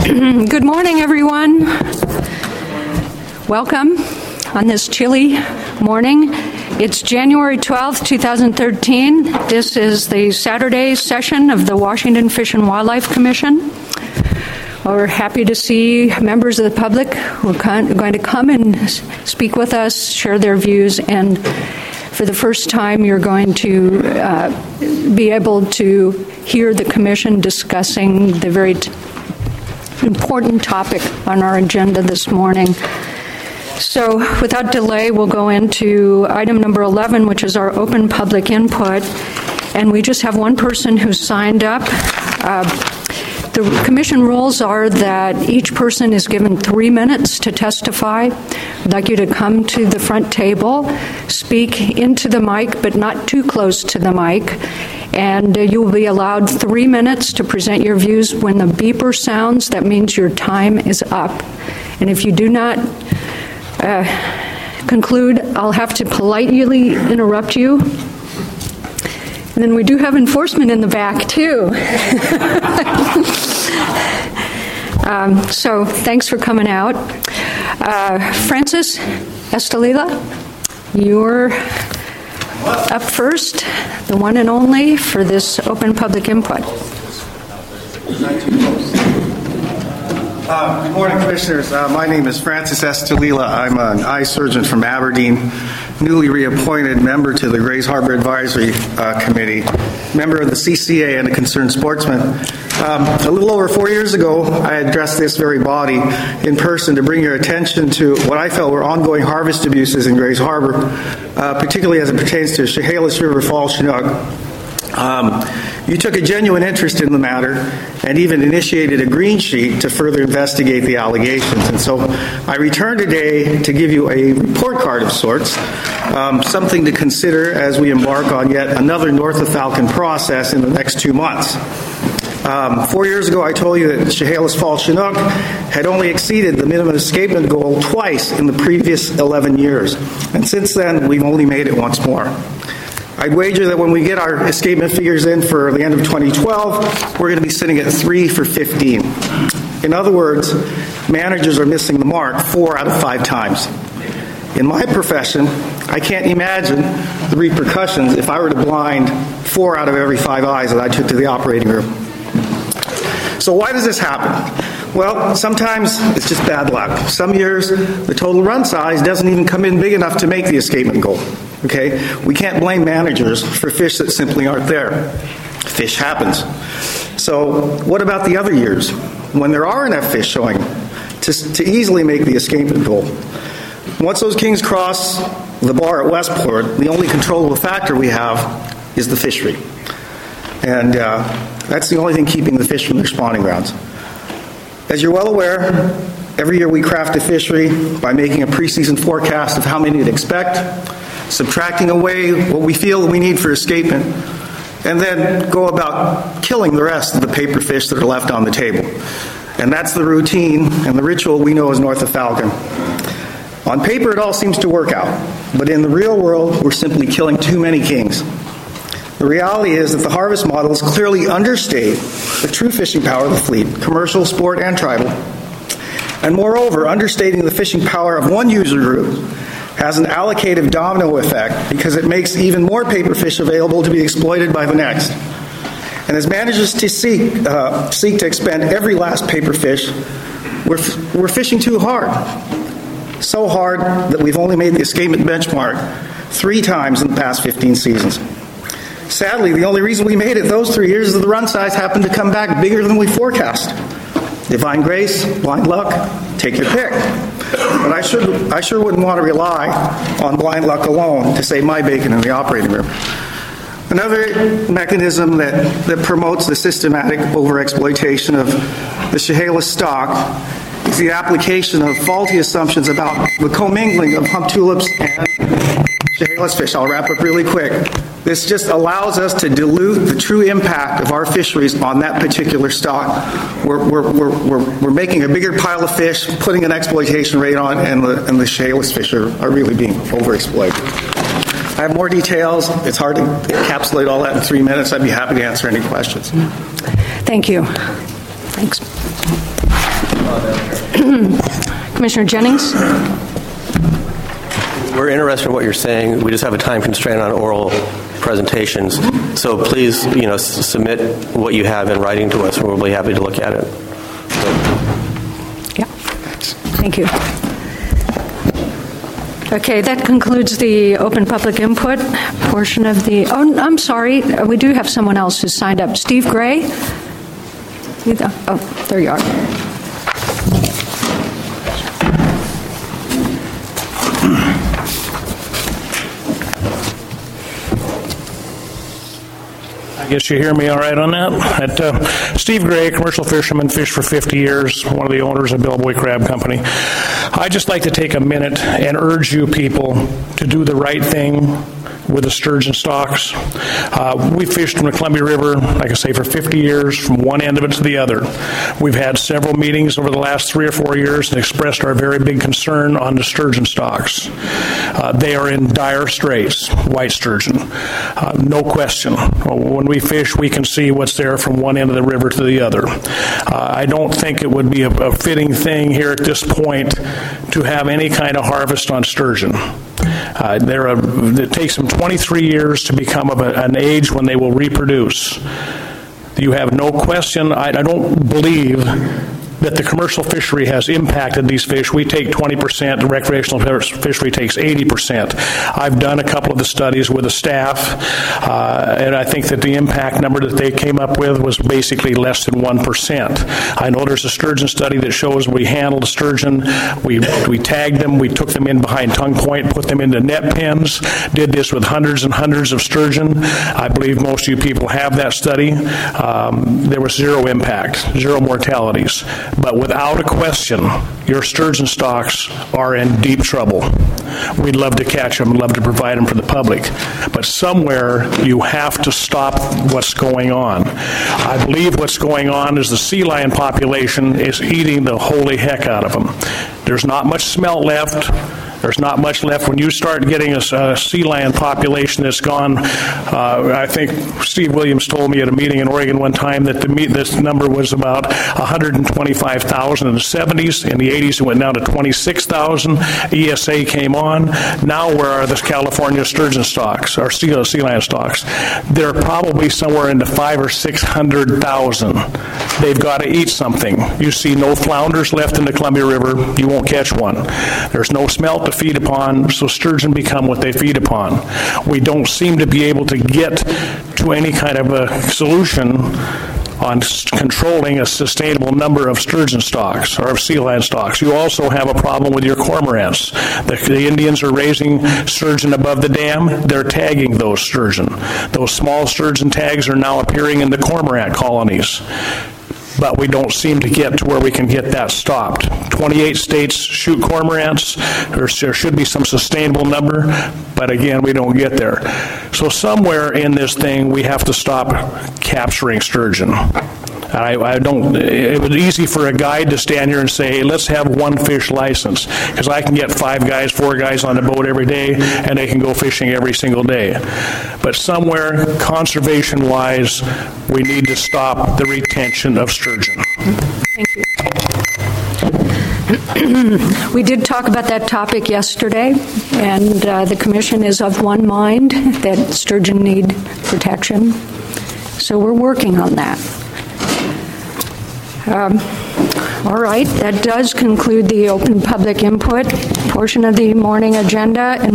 Good morning, everyone. Welcome on this chilly morning. It's January 12th, 2013. This is the Saturday session of the Washington Fish and Wildlife Commission. We're happy to see members of the public who are going to come and speak with us, share their views, and for the first time you're going to be able to hear the Commission discussing the very important topic on our agenda this morning. So without delay, we'll go into item number 11, which is our open public input. And we just have one person who's signed up. The Commission rules are that each person is given 3 minutes to testify. I'd like you to come to the front table, speak into the mic, but not too close to the mic. And you will be allowed 3 minutes to present your views. When the beeper sounds, that means your time is up. And if you do not conclude, I'll have to politely interrupt you. And then we do have enforcement in the back, too. So thanks for coming out. Francis Estelila, you're up first, the one and only for this open public input. Good morning, Commissioners. My name is Francis Estelila. I'm an eye surgeon from Aberdeen, newly reappointed member to the Grays Harbor Advisory Committee, member of the CCA, and a concerned sportsman. A little over 4 years ago, I addressed this very body in person to bring your attention to what I felt were ongoing harvest abuses in Grays Harbor, particularly as it pertains to Chehalis River Fall Chinook. You took a genuine interest in the matter and even initiated a green sheet to further investigate the allegations. And so I return today to give you a report card of sorts, something to consider as we embark on yet another North of Falcon process in the next 2 months. 4 years ago, I told you that Chehalis Fall Chinook had only exceeded the minimum escapement goal twice in the previous 11 years. And since then, we've only made it once more. I'd wager that when we get our escapement figures in for the end of 2012, we're going to be sitting at 3 for 15. In other words, managers are missing the mark 4 out of 5 times. In my profession, I can't imagine the repercussions if I were to blind 4 out of every 5 eyes that I took to the operating room. So why does this happen? Well, sometimes it's just bad luck. Some years, the total run size doesn't even come in big enough to make the escapement goal. Okay? We can't blame managers for fish that simply aren't there. Fish happens. So what about the other years when there are enough fish showing to easily make the escapement goal? Once those kings cross the bar at Westport, the only controllable factor we have is the fishery. And that's the only thing keeping the fish from their spawning grounds. As you're well aware, every year we craft a fishery by making a preseason forecast of how many to expect, subtracting away what we feel we need for escapement, and then go about killing the rest of the paper fish that are left on the table. And that's the routine and the ritual we know as North of Falcon. On paper, it all seems to work out, but in the real world, we're simply killing too many kings. The reality is that the harvest models clearly understate the true fishing power of the fleet, commercial, sport, and tribal. And moreover, understating the fishing power of one user group has an allocative domino effect because it makes even more paper fish available to be exploited by the next. And as managers to seek to expend every last paper fish, we're fishing too hard. So hard that we've only made the escapement benchmark 3 times in the past 15 seasons. Sadly, the only reason we made it those 3 years is that the run size happened to come back bigger than we forecast. Divine grace, blind luck, take your pick. But I sure wouldn't want to rely on blind luck alone to save my bacon in the operating room. Another mechanism that promotes the systematic overexploitation of the Chehalis stock is the application of faulty assumptions about the commingling of hump tulips and Chehalis fish. I'll wrap up really quick. This just allows us to dilute the true impact of our fisheries on that particular stock. We're making a bigger pile of fish, putting an exploitation rate on, and the Chehalis fish are really being overexploited. I have more details. It's hard to encapsulate all that in 3 minutes. I'd be happy to answer any questions. Thank you. Thanks. Commissioner Jennings? We're interested in what you're saying. We just have a time constraint on oral presentations. So please, submit what you have in writing to us, and we'll be happy to look at it. Yeah. Thank you. Okay, that concludes the open public input portion of the... Oh, I'm sorry. We do have someone else who's signed up. Steve Gray? Oh, there you are. I guess you hear me all right on that. Steve Gray, commercial fisherman, fished for 50 years, one of the owners of Bellboy Crab Company. I'd just like to take a minute and urge you people to do the right thing with the sturgeon stocks. We fished from the Columbia River, like I say, for 50 years, from one end of it to the other. We've had several meetings over the last 3 or 4 years and expressed our very big concern on the sturgeon stocks. They are in dire straits, white sturgeon, no question. When we fish, we can see what's there from one end of the river to the other. I don't think it would be a fitting thing here at this point to have any kind of harvest on sturgeon. It takes them 23 years to become of an age when they will reproduce. You have no question. I don't believe that the commercial fishery has impacted these fish. We take 20%, the recreational fishery takes 80%. I've done a couple of the studies with the staff, and I think that the impact number that they came up with was basically less than 1%. I know there's a sturgeon study that shows we handled a sturgeon, we tagged them, we took them in behind tongue point, put them into net pens, did this with hundreds and hundreds of sturgeon. I believe most of you people have that study. There was zero impact, zero mortalities. But without a question, your sturgeon stocks are in deep trouble. We'd love to catch them and love to provide them for the public. But somewhere you have to stop what's going on. I believe what's going on is the sea lion population is eating the holy heck out of them. There's not much smelt left. There's not much left. When you start getting a sea lion population that's gone, I think Steve Williams told me at a meeting in Oregon one time that this number was about 125,000 in the 70s. In the 80s, it went down to 26,000. ESA came on. Now, where are the California sturgeon stocks, or sea lion stocks? They're probably somewhere in the 500,000 or 600,000. They've got to eat something. You see no flounders left in the Columbia River. You won't catch one. There's no smelt to feed upon, so sturgeon become what they feed upon. We don't seem to be able to get to any kind of a solution on controlling a sustainable number of sturgeon stocks or of sea lion stocks. You also have a problem with your cormorants. The Indians are raising sturgeon above the dam. They're tagging those sturgeon. Those small sturgeon tags are now appearing in the cormorant colonies. But we don't seem to get to where we can get that stopped. 28 states shoot cormorants. There should be some sustainable number, but again, we don't get there. So somewhere in this thing, we have to stop capturing sturgeon. It was easy for a guide to stand here and say, hey, let's have one fish license, because I can get 5 guys, 4 guys on the boat every day, and they can go fishing every single day. But somewhere, conservation-wise, we need to stop the retention of sturgeon. Thank you. We did talk about that topic yesterday, and the Commission is of one mind that sturgeon need protection. So we're working on that. All right, that does conclude the open public input portion of the morning agenda. And